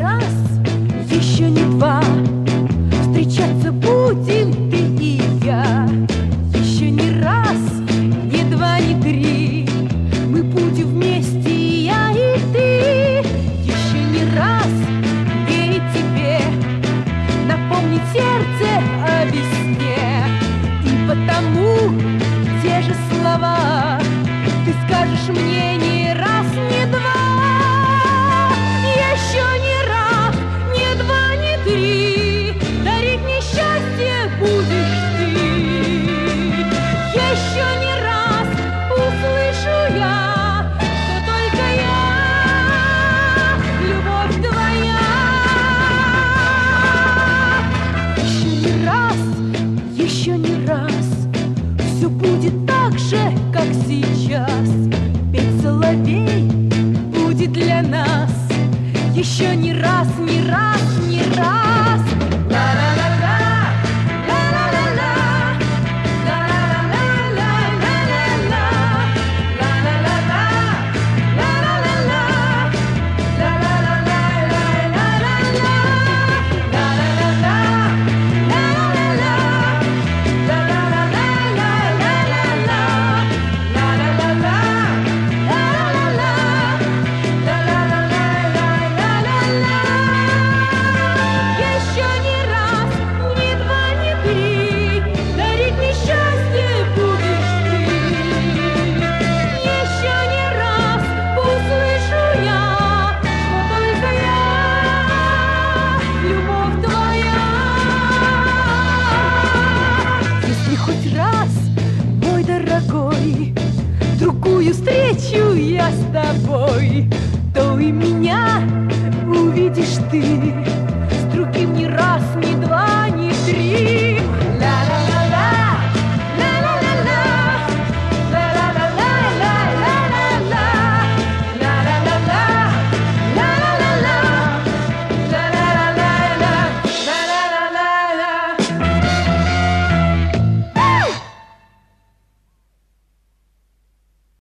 раз, еще не два. Встречаться будем ты и я. Еще не раз, не два, не три. Мы будем вместе, я и ты. Еще не раз верить тебе, напомнить сердце о весне. И потому те же слова ты скажешь мне не раз, не